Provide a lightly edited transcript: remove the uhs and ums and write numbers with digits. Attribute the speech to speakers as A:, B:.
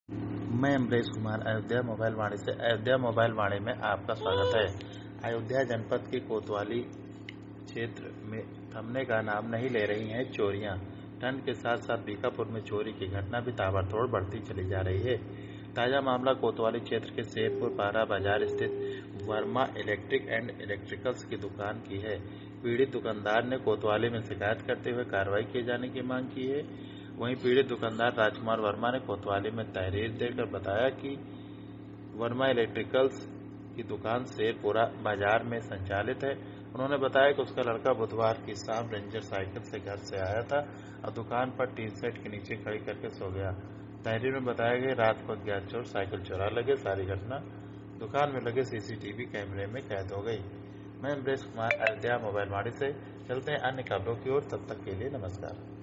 A: मैं अमरेश कुमार अयोध्या मोबाइल वाणी से अयोध्या मोबाइल वाणी में आपका स्वागत है। अयोध्या जनपद के कोतवाली क्षेत्र में थमने का नाम नहीं ले रही हैं चोरियां। ठंड के साथ साथ बीकापुर में चोरी की घटना भी ताबड़तोड़ बढ़ती चली जा रही है। ताजा मामला कोतवाली क्षेत्र के शेरपुर पारा बाजार स्थित वर्मा इलेक्ट्रिक एंड इलेक्ट्रिकल्स की दुकान की है। पीड़ित दुकानदार ने कोतवाली में शिकायत करते हुए कार्रवाई किए जाने की मांग की है। वहीं पीड़ित दुकानदार राजकुमार वर्मा ने कोतवाली में तहरीर देकर बताया कि वर्मा इलेक्ट्रिकल्स की दुकान शेरपुरा बाजार में संचालित है। उन्होंने बताया कि उसका लड़का बुधवार की शाम रेंजर साइकिल से घर से आया था और दुकान पर टीन सेट के नीचे खड़ी करके सो गया। तहरीर में बताया गया रात को अज्ञात चोर साइकिल चुरा लगे। सारी घटना दुकान में लगे सीसीटीवी कैमरे में कैद हो गई। मैं अमरेश कुमार अयोध्या मोबाइल वाणी से चलते हैं अन्य खबरों की ओर। तब तक के लिए नमस्कार।